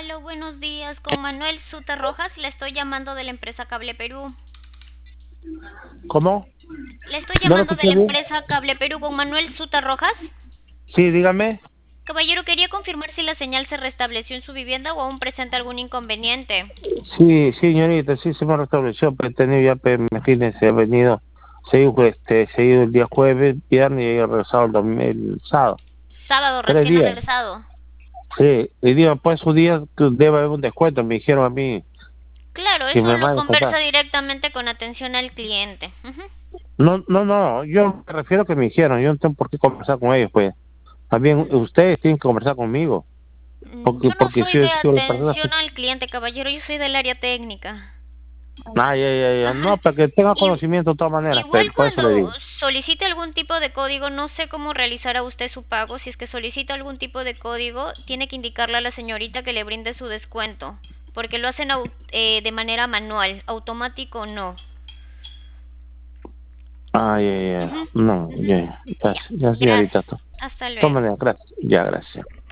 Aló, buenos días. Con Manuel Suta Rojas, le estoy llamando de la empresa Cable Perú. ¿Cómo? Le estoy ¿No lo llamando de escuché la bien? empresa Cable Perú con Manuel Suta Rojas. Sí, dígame. Caballero, quería confirmar si la señal se restableció en su vivienda o aún presenta algún inconveniente. Sí, señorita, sí se me restableció, pero he tenido ya, imagínese, he venido, se ha ido el día jueves, viernes y he regresado el sábado. Sábado, Tres recién ha días. regresado. Sí, y digo, pues su día que debe haber un descuento, me dijeron a mí, Claro, si eso me lo van a conversa contar. directamente con atención al cliente. Ujú. No, no, no, yo me refiero a que me dijeron, yo no tengo por qué conversar con ellos, pues. También ustedes tienen que conversar conmigo, Yo no porque soy de si la persona... atención al cliente, caballero, yo soy del área técnica. Ay, ay, ay, ay, Ajá. no, para que tenga Y conocimiento de todas maneras, igual pero por eso le cuando digo. solicite algún tipo de código, no sé cómo realizará usted su pago. Si es que solicita algún tipo de código, tiene que indicarle a la señorita que le brinde su descuento, porque lo hacen de manera manual, automático no. Ay, ay, ay, Ujú, no, ujú. ya, ya, Ya, ya, gracias. señorita, de Hasta todas luego. maneras, gracias, ya, gracias.